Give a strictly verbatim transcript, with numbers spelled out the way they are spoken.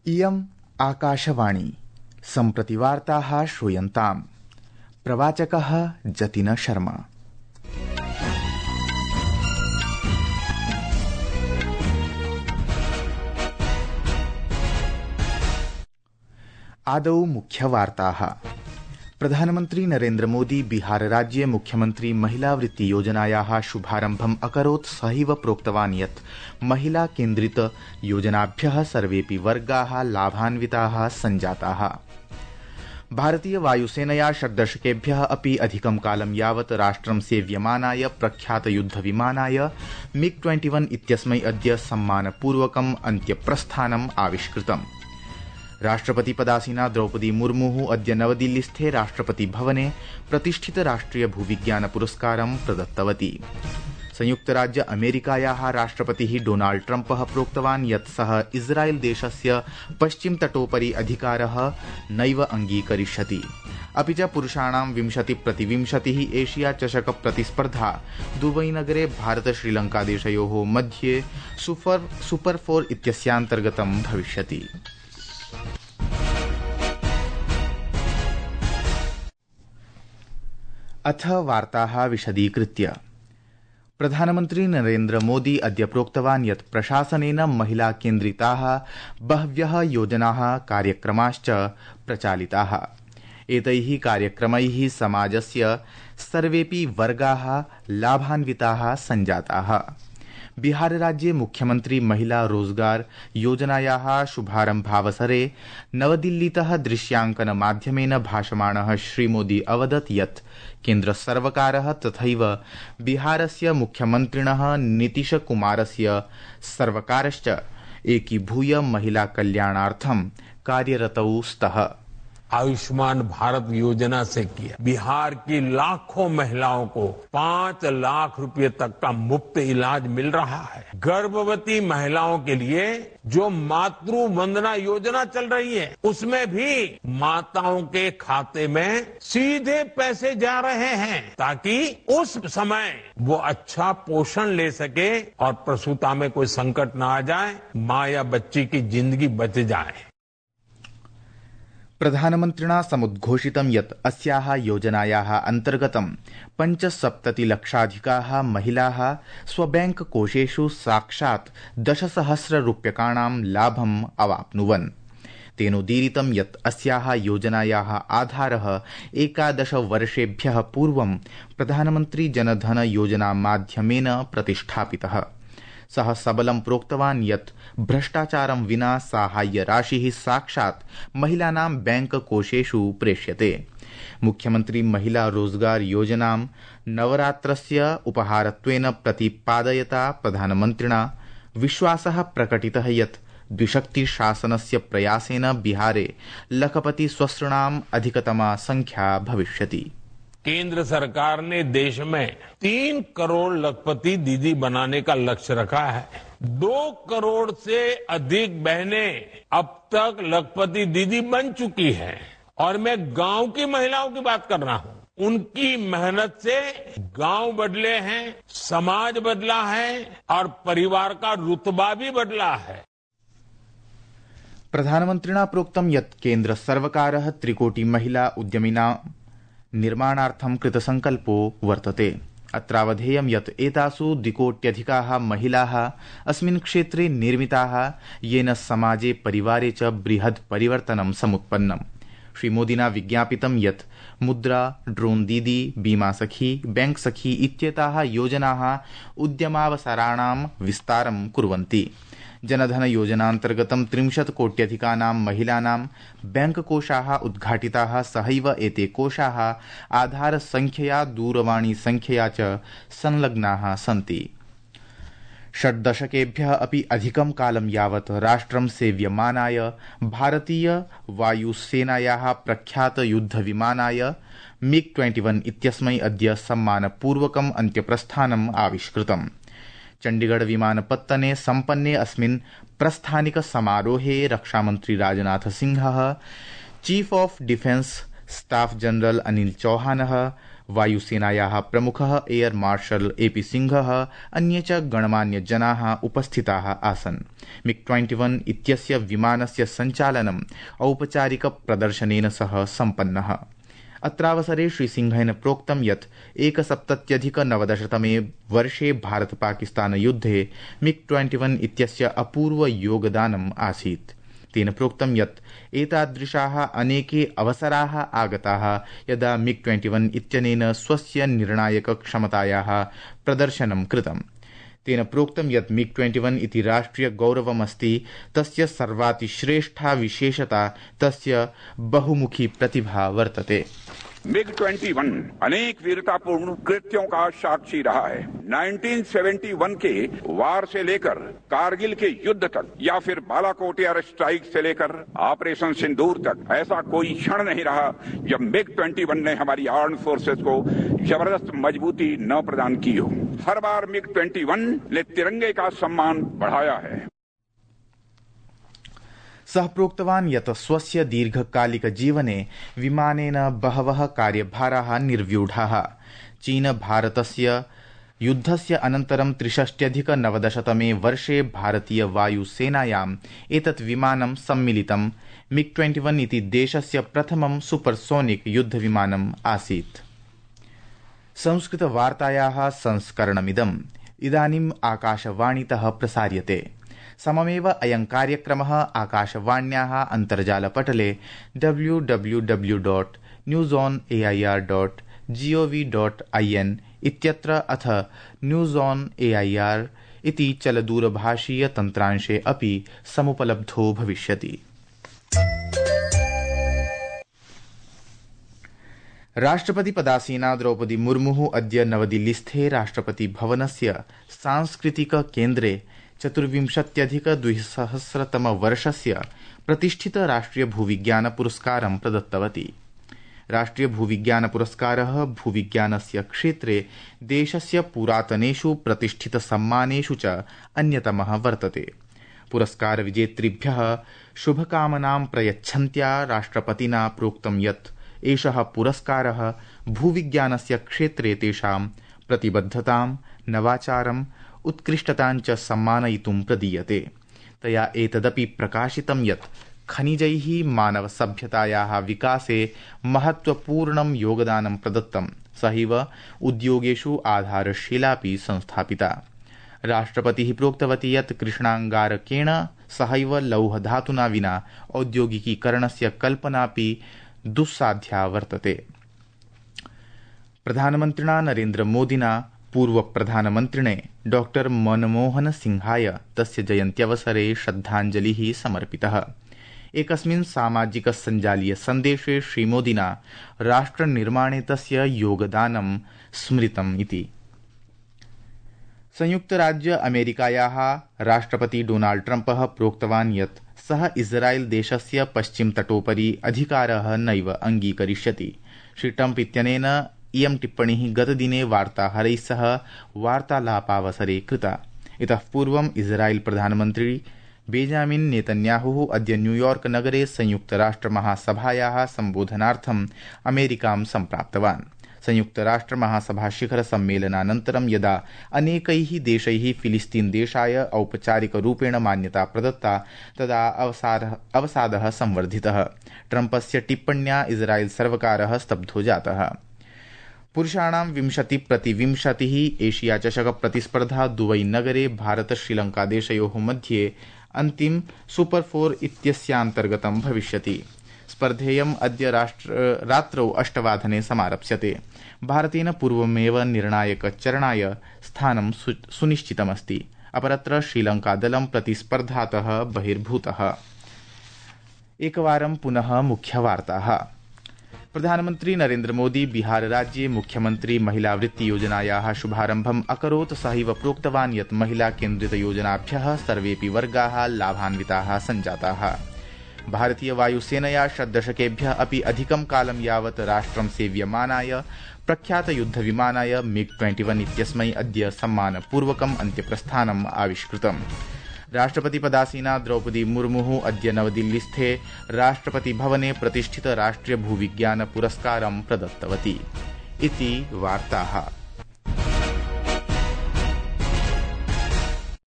इयम् आकाशवाणी सम्प्रति वार्ताः श्रूयन्ताम्। प्रवाचकः जतिन शर्मा। आदौ मुख्यवार्ताः। प्रधानमन्त्री नरेन्द्र मोदी बिहार राज्ये मुख्यमंत्री महिला वृत्ति योजनायाः शुभारम्भम् अकरोत्। सहैव प्रोक्तवान् यत् महिला केन्द्रित योजनाभ्यः सर्वेऽपि वर्गाः लाभान्विताः सञ्जाताः। भारतीय वायुसेनया षड्दशकेभ्यः अपि अधिकं कालं यावत् राष्ट्रं सेव्यमानाय प्रख्यात युद्धविमानाय मिग ट्वेंटी-वन इत्यस्मै अद्य सम्मानपूर्वकम् अन्त्यप्रस्थानम् आविष्कृतम्। राष्ट्रपति पदासीना द्रौपदी मुर्मुः अद्य नवदिल्लीस्थे राष्ट्रपति भवने प्रतिष्ठित राष्ट्रिय भूविज्ञान पुरस्कारं प्रदत्तवती। संयुक्तराज्य अमेरिकायाः राष्ट्रपतिः डोनाल्ड ट्रम्पः प्रोक्तवान् यत् सः इस्राएल देशस्य पश्चिम तटोपरि अधिकारः नैव अङ्गीकरिष्यति। अपि च पुरुषाणां विंशति प्रतिविंशतिः एशिया चषक प्रतिस्पर्धा दुबईनगरे भारत श्रीलंका देशयोः मध्ये सुपर सुपर फोर इत्यस्यान्तर्गतं भविष्यति। अथ वार्ताः विशदीकृत्य। प्रधानमन्त्री नरेन्द्र मोदी अद्य प्रोक्तवान् यत् प्रशासनेन महिला केन्द्रिताः बह्व्यः योजनाः कार्यक्रमाश्च प्रचालिताः। एतैः कार्यक्रमैः समाजस्य सर्वेऽपि वर्गाः लाभान्विताः सञ्जाताः। बिहार राज्ये मुख्यमंत्री महिला रोजगार योजनायाः शुभारम्भावसरे नवदिल्लीतः दृश्यांकन माध्यमेन भाषमाणः श्रीमोदी अवदत् यत् केन्द्रसर्वकारः तथैव बिहारस्य मुख्यमन्त्रिणः नीतीशकुमारस्य सर्वकारश्च एकीभूय महिला कल्याणार्थं कार्यरतौ स्तः। आयुष्मान भारत योजना से किया बिहार की लाखों महिलाओं को पांच लाख रुपए तक का मुफ्त इलाज मिल रहा है। गर्भवती महिलाओं के लिए जो मातृ वंदना योजना चल रही है उसमें भी माताओं के खाते में सीधे पैसे जा रहे हैं ताकि उस समय वो अच्छा पोषण ले सके और प्रसूता में कोई संकट न आ जाए, माँ या बच्ची की जिंदगी बच जाए। प्रधानमन्त्रिणा समुद्घोषितं यत् अस्याः योजनायाः अन्तर्गतं पञ्चसप्ततिलक्षाधिकाः महिलाः स्वबैंक कोषेषु साक्षात् दशसहस्ररूप्यकाणां लाभम् अवाप्नुवन्। तेनोदीरितं यत् अस्याः योजनायाः आधारः एकादश वर्षेभ्यः पूर्वं प्रधानमन्त्री जनधन योजना माध्यमेन प्रतिष्ठापितः। सः सबलं प्रोक्तवान् यत् भ्रष्टाचारं विना साहाय्य राशिः साक्षात् महिलानां बैंक कोषेषु प्रेष्यते। मुख्यमंत्री महिला रोजगार योजनां नवरात्रस्य उपहारत्वेन प्रतिपादयता प्रधानमन्त्रिणा विश्वासः प्रकटितः यत् द्विशक्ति शासनस्य प्रयासेन बिहारे लखपति स्वसृणाम् अधिकतमा संख्या भविष्यति। केंद्र सरकार ने देश में तीन करोड़ लखपति दीदी बनाने का लक्ष्य रखा है। दो करोड़ से अधिक बहनें अब तक लखपति दीदी बन चुकी हैं और मैं गांव की महिलाओं की बात कर रहा हूं। उनकी मेहनत से गांव बदले हैं, समाज बदला है और परिवार का रुतबा भी बदला है। प्रधानमन्त्रिणा प्रोक्तं यत् केन्द्र सर्वकारः त्रिकोटि महिला उद्यमिनां निर्माणार्थं कृतसंकल्पो वर्तते। अत्रावधेयं यत् एतासु द्विकोट्यधिकाः महिलाः अस्मिन् क्षेत्रे निर्मिताः येन समाजे परिवारे च बृहद् परिवर्तनं समुत्पन्नम्। श्रीमोदिना विज्ञापितं यत् मुद्रा, ड्रोन दीदी, बीमा सखी, बैंक सखी इत्येताः योजनाः उद्यमावसराणां विस्तारं कुर्वन्ति। जनधन योजनान्तर्गतं त्रिंशत् कोट्यधिकानां महिलानां बैंक कोषाः उद्घाटिताः। सहैव एते कोषाः आधार संख्यया दूरवाणी संख्यया च संलग्नाः सन्ति। षड्दशकेभ्यः अपि अधिकं कालं यावत् राष्ट्रं सेव्यमानाय भारतीय वायुसेनायाः प्रख्यात युद्धविमानाय मिग ट्वेंटी-वन इत्यस्मै अद्य सम्मानपूर्वकम् अन्त्यप्रस्थानम् आविष्कृतम्। चण्डीगढ़ विमानपत्तने सम्पन्ने अस्मिन् प्रस्थानिक समारोहे रक्षामन्त्री राजनाथ सिंहः, chief of defence staff general Anil चौहानः, वायुसेनायाः प्रमुखः एयर मार्शल एपी सिंहः अन्ये च गणमान्यजनाः उपस्थिताः आसन्। मिग ट्वेंटी-वन इत्यस्य विमानस्य सञ्चालनम् औपचारिक प्रदर्शनेन सह सम्पन्नः। अत्रावसरे श्रीसिंहेन प्रोक्तं यत् एकसप्तत्यधिक नवदशतमे वर्षे भारत पाकिस्तान युद्धे मिग ट्वेंटी-वन इत्यस्य अपूर्व योगदानम् आसीत्। तेन प्रोक्तं यत् एतादृशाः अनेके अवसराः आगताः यदा मिग ट्वेंटी-वन इत्यनेन स्वस्य निर्णायक क्षमतायाः प्रदर्शनं कृतम्। तेन प्रोक्तं यत् मिग ट्वेंटी-वन इति राष्ट्रिय गौरवमस्ति। तस्य सर्वातिश्रेष्ठा विशेषता तस्य बहुमुखी प्रतिभा वर्तते। मिग ट्वेंटी-वन अनेक वीरतापूर्ण कृत्यों का साक्षी रहा है। उन्नीस सौ इकहत्तर के वार से लेकर कारगिल के युद्ध तक या फिर बालाकोट एयर स्ट्राइक से लेकर ऑपरेशन सिंदूर तक ऐसा कोई क्षण नहीं रहा जब मिग ट्वेंटी-वन ने हमारी आर्म्ड फोर्सेस को जबरदस्त मजबूती न प्रदान की हो। हर बार मिग ट्वेंटी-वन ने तिरंगे का सम्मान बढ़ाया है। सः प्रोक्तवान् यत् स्वस्य दीर्घकालिक जीवने विमानेन बहवः कार्यभाराः निर्व्यूढाः। चीन भारतस्य युद्धस्य अनन्तरं त्रिषष्ट्यधिक नवदशतमे वर्षे भारतीय वायुसेनायाम् एतत् विमानं सम्मिलितं मिग ट्वेंटी-वन इति देशस्य प्रथमं सुपरसोनिक युद्धविमानम् आसीत्। संस्कृतवार्तायाः संस्करणमिदम् इदानीम् आकाशवाणीतः प्रसार्यते। सममेव अयं कार्यक्रमः आकाशवाण्याः अन्तर्जालपटले W W W dot news on A I R dot G O V dot I N इत्यत्र अथ news on A I R इति चलदूरभाषीय तन्त्रांशे अपि समुपलब्धो भविष्यति। राष्ट्रपति पदासीना द्रौपदी मुर्मुः अद्य नवदिल्लीस्थे राष्ट्रपति भवनस्य सांस्कृतिक केन्द्रे चतुर्विंशत्यधिक द्विसहस्रतम वर्षस्य प्रतिष्ठित राष्ट्रिय भूविज्ञान पुरस्कारं प्रदत्तवती। राष्ट्रिय भूविज्ञान पुरस्कारः भूविज्ञानस्य क्षेत्रे देशस्य पुरातनेषु प्रतिष्ठित सम्मानेषु च अन्यतमः वर्तते। पुरस्कार विजेतृभ्यः शुभकामनां प्रयच्छन्त्या राष्ट्रपतिना प्रोक्तं यत् एषः पुरस्कारः भूविज्ञानस्य क्षेत्रे तेषां प्रतिबद्धतां, नवाचारम्, उत्कृष्टतां च सम्मानयितुं प्रदीयते। तया एतदपि प्रकाशितं यत् खनिजैः मानवसभ्यतायाः विकासे महत्वपूर्णं योगदानं प्रदत्तं, सहैव उद्योगेषु आधारशिलापि संस्थापिता। राष्ट्रपतिः प्रोक्तवती यत् कृष्णाङ्गारकेण सहैव लौहधातुना विना औद्योगिकीकरणस्य कल्पनापि दुस्साध्या वर्तते। प्रधानमन्त्रिणा नरेन्द्रमोदिना पूर्व प्रधानमन्त्रिणे डॉक्टर मनमोहन सिंहाय तस्य जयन्त्यवसरे श्रद्धाञ्जलिः समर्पितः। एकस्मिन् सामाजिक सञ्जालीय सन्देशे श्रीमोदिना राष्ट्रनिर्माणे तस्य योगदानं स्मृतम् इति। संयुक्तराज्य अमेरिकायाः राष्ट्रपति डोनाल्ड ट्रम्पः प्रोक्तवान् यत् सः इस्राएल देशस्य पश्चिमतटोपरि अधिकारः नैव अङ्गीकरिष्यति। श्री ट्रम्प इत्यनेन इयं टिप्पणी गतदिने वार्ताहरैः सह वार्तालापावसरे कृता। इतः पूर्वम् इस्राएल प्रधानमन्त्री बेंजामिन नेतन्याहुः अद्य न्यूयॉर्क नगरे संयुक्तराष्ट्रमहासभायाः सम्बोधनार्थम् अमेरिकां सम्प्राप्तवान्। संयुक्तराष्ट्रमहासभा शिखर सम्मेलनानन्तरं यदा अनेकैः देशैः फिलिस्तीन देशाय औपचारिकरूपेण मान्यता प्रदत्ता तदा अवसादः संवर्धितः। ट्रम्पस्य टिप्पण्या इस्राएल सर्वकारः स्तब्धो जातः। पुरुषाणां विंशति प्रतिविंशतिः एशिया चषक प्रतिस्पर्धा दुबई नगरे भारत श्रीलंका देशयोः मध्ये अन्तिम सुपर फोर इत्यस्यान्तर्गतं भविष्यति। स्पर्धेयम् अद्य रात्रौ अष्टवादने समारप्स्यते। भारतेन पूर्वमेव निर्णायकचरणाय स्थानं सुनिश्चितमस्ति। अपरत्र श्रीलंकादलं प्रतिस्पर्धातः बहिर्भूतः। एकवारं पुनः मुख्यवार्ताः। प्रधानमन्त्री नरेन्द्र मोदी बिहार राज्ये मुख्यमंत्री महिला वृत्ति योजनायाः शुभारम्भम् अकरोत्। सहैव प्रोक्तवान् यत् महिला केन्द्रित योजनाभ्यः सर्वेऽपि वर्गाः लाभान्विताः सञ्जाताः। भारतीय वायुसेनया षड्दशकेभ्यः अपि अधिकं कालं यावत् राष्ट्रं सेव्यमानाय प्रख्यात युद्धविमानाय मिग ट्वेंटी-वन इत्यस्मै अद्य सम्मानपूर्वकम् अन्त्यप्रस्थानम् आविष्कृतम्। राष्ट्रपति पदासीना द्रौपदी मुर्मुः अद्य नवदिल्लीस्थे राष्ट्रपति भवने प्रतिष्ठित राष्ट्रिय भूविज्ञान पुरस्कारं प्रदत्तवती। इति वार्ताः।